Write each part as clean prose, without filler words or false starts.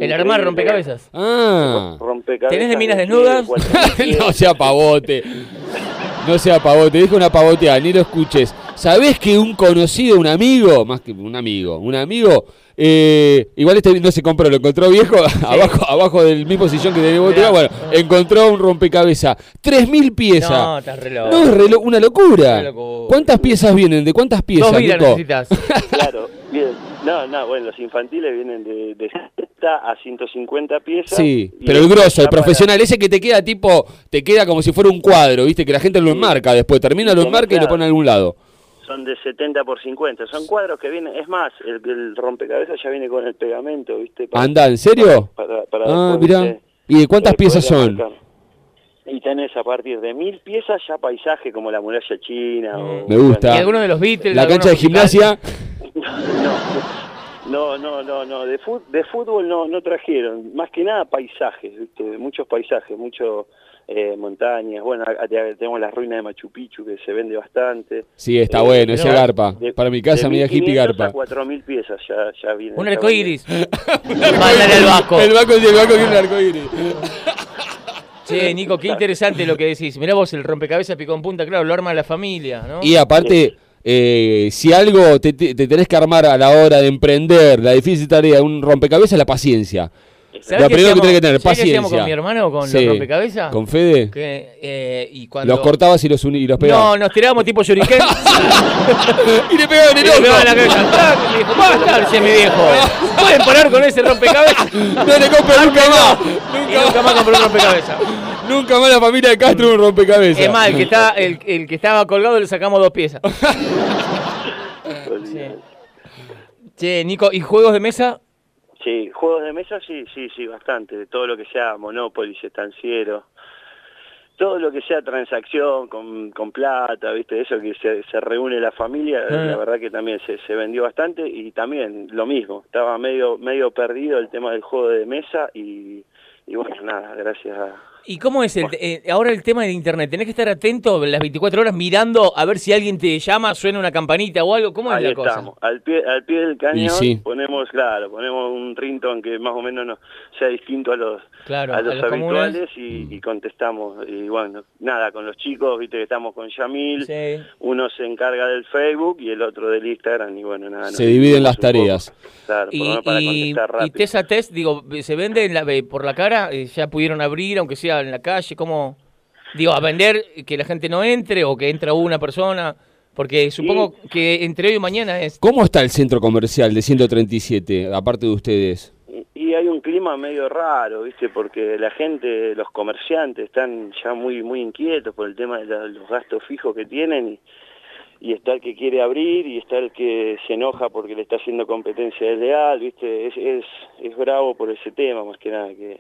El armar rompecabezas. Rompecabezas. ¿Tenés de minas desnudas? No sea pavote. No sea pavote, dijo una pavoteada, ni lo escuches. ¿Sabés que un conocido, un amigo, más que un amigo, igual este no se compró, lo encontró viejo, sí. abajo del mismo sillón que tenía botella, bueno, encontró un rompecabezas, 3.000 piezas. No, estás re loco. No, es una locura. ¿Cuántas piezas vienen? ¿De cuántas piezas? 2 vidas necesitas. Claro, bien. No, bueno, los infantiles vienen de 70 a 150 piezas. Sí, pero el grosso, el profesional, ese que te queda como si fuera un cuadro, ¿viste? Que la gente lo enmarca después, termina, lo enmarca y lo pone a algún lado. Son de 70 por 50, son cuadros que vienen, es más, el rompecabezas ya viene con el pegamento, ¿viste? ¿Anda, en serio? Para mirá. ¿Y de cuántas piezas son? Marcar. Y tenés a partir de 1.000 piezas ya paisaje como la muralla china. Me gusta. ¿Y alguno de los Beatles? La cancha de gimnasia. No, de fútbol no trajeron, más que nada paisajes, ¿viste? Muchos paisajes, montañas, bueno, tenemos las ruinas de Machu Picchu que se vende bastante. Sí, está bueno, ese garpa. Para mi casa, media hippie garpa. 4.000 piezas ya viene. Un arcoiris. Mándale al Vasco. El Vasco tiene un arcoiris. Che, Nico, qué interesante lo que decís. Mirá vos, el rompecabezas picó en punta, claro, lo arma la familia, ¿no? Y aparte, si algo te tenés que armar a la hora de emprender la difícil tarea de un rompecabezas, la paciencia. Lo primero que tenés que tener, paciencia. ¿Qué hacíamos con mi hermano con los rompecabezas? ¿Con Fede? Y cuando... Los cortabas y los pegabas. No, nos tirábamos tipo shuriken. Y le pegaban en el ojo. En la cabeza. Y me dijo, basta, decía mi viejo. ¿Pueden parar con ese rompecabezas? No le compro nunca más. Nunca más compré un rompecabezas. Nunca más la familia de Castro un rompecabezas. Es más, el que estaba colgado le sacamos 2 piezas. Sí. Che, Nico, ¿y juegos de mesa? Sí, juegos de mesa sí, bastante. Todo lo que sea Monopoly, estanciero, todo lo que sea transacción con plata, ¿viste? Eso que se reúne la familia, la verdad que también se vendió bastante. Y también lo mismo, estaba medio perdido el tema del juego de mesa y bueno, nada, gracias a... ¿Y cómo es ahora el tema de internet? ¿Tenés que estar atento las 24 horas mirando a ver si alguien te llama, suena una campanita o algo? ¿Cómo es la cosa? Ahí estamos, al pie del cañón, ponemos un ringtone que más o menos sea distinto a los habituales y contestamos. Y bueno, nada, con los chicos, viste que estamos con Yamil, uno se encarga del Facebook y el otro del Instagram y bueno, nada. Se dividen las tareas. Claro, para contestar rápido. Y test a test, digo, ¿se vende por la cara? ¿Ya pudieron abrir, aunque sea en la calle? ¿Cómo? Digo, a vender, que la gente no entre o que entra una persona, porque supongo que entre hoy y mañana es... ¿Cómo está el centro comercial de 137, aparte de ustedes? Y hay un clima medio raro, ¿viste? Porque la gente, los comerciantes están ya muy inquietos por el tema de los gastos fijos que tienen y está el que quiere abrir y está el que se enoja porque le está haciendo competencia desleal, ¿viste? Es bravo por ese tema, más que nada, que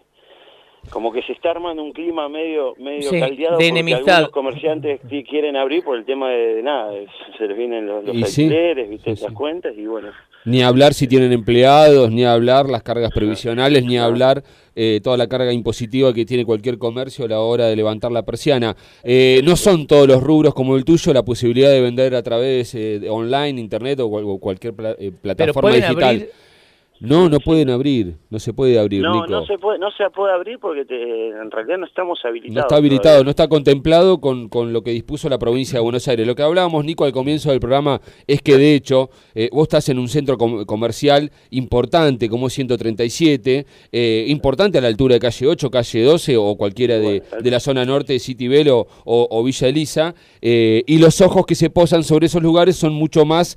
como que se está armando un clima medio caldeado de porque enemistad. Algunos comerciantes quieren abrir por el tema de nada, se les vienen los alquileres, ¿viste? Las cuentas y bueno. Ni hablar si tienen empleados, ni hablar las cargas previsionales, ni hablar toda la carga impositiva que tiene cualquier comercio a la hora de levantar la persiana. No son todos los rubros como el tuyo la posibilidad de vender a través de online, internet o cualquier plataforma digital. Abrir... No pueden abrir, no se puede abrir, Nico. No se puede abrir porque en realidad no estamos habilitados. No está habilitado, todavía. No está contemplado con lo que dispuso la provincia de Buenos Aires. Lo que hablábamos, Nico, al comienzo del programa es que de hecho vos estás en un centro comercial importante como 137, importante a la altura de calle 8, calle 12 o cualquiera de la zona norte de City Bell o Villa Elisa, y los ojos que se posan sobre esos lugares son mucho más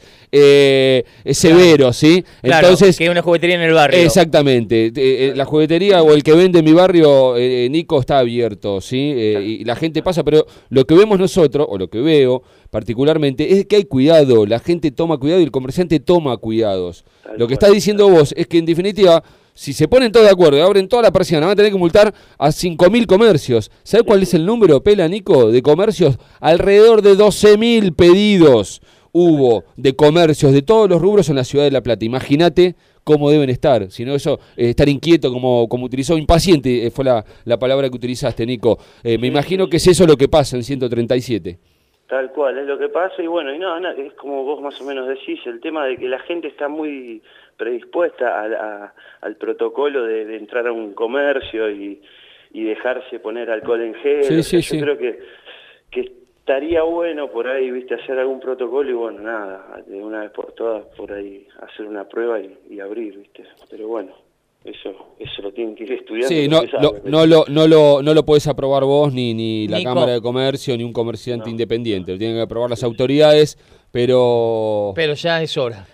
severos, ¿sí? Claro, entonces que una juguetería en el barrio. Exactamente. La juguetería o el que vende en mi barrio, Nico, está abierto, ¿sí? Y la gente pasa, pero lo que vemos nosotros, o lo que veo particularmente, es que hay cuidado, la gente toma cuidado y el comerciante toma cuidados. Lo que estás diciendo vos es que en definitiva, si se ponen todos de acuerdo y abren toda la persiana, van a tener que multar a 5.000 comercios. ¿Sabés cuál es el número, Pela, Nico, de comercios? Alrededor de 12.000 pedidos hubo de comercios de todos los rubros en la ciudad de La Plata. Imagínate cómo deben estar, si no eso, estar inquieto como utilizó, impaciente fue la palabra que utilizaste, Nico. Me imagino que es eso lo que pasa en 137. Tal cual, es lo que pasa y bueno, y no, es como vos más o menos decís, el tema de que la gente está muy predispuesta al protocolo de entrar a un comercio y dejarse poner alcohol en gel. Yo creo que estaría bueno por ahí, viste, hacer algún protocolo y bueno, nada, de una vez por todas por ahí hacer una prueba y abrir, viste. Pero bueno, eso lo tienen que ir estudiando. Sí, no lo podés aprobar vos, ni la Nico. Cámara de Comercio, ni un comerciante independiente. Lo tienen que aprobar las autoridades, pero ya es hora.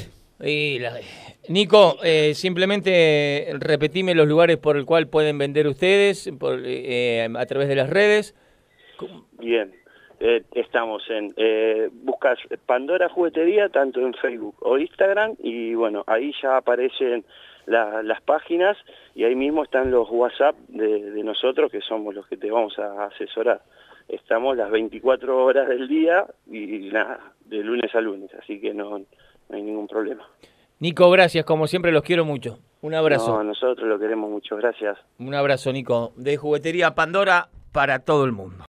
Nico, simplemente repetime los lugares por el cual pueden vender ustedes a través de las redes. Bien, estamos en buscas Pandora Juguetería tanto en Facebook o Instagram y bueno, ahí ya aparecen las páginas y ahí mismo están los WhatsApp de nosotros que somos los que te vamos a asesorar. Estamos las 24 horas del día y nada, de lunes a lunes, así que no hay ningún problema. Nico, gracias, como siempre los quiero mucho. Un abrazo. No, nosotros lo queremos mucho, gracias. Un abrazo, Nico, de Juguetería Pandora para todo el mundo.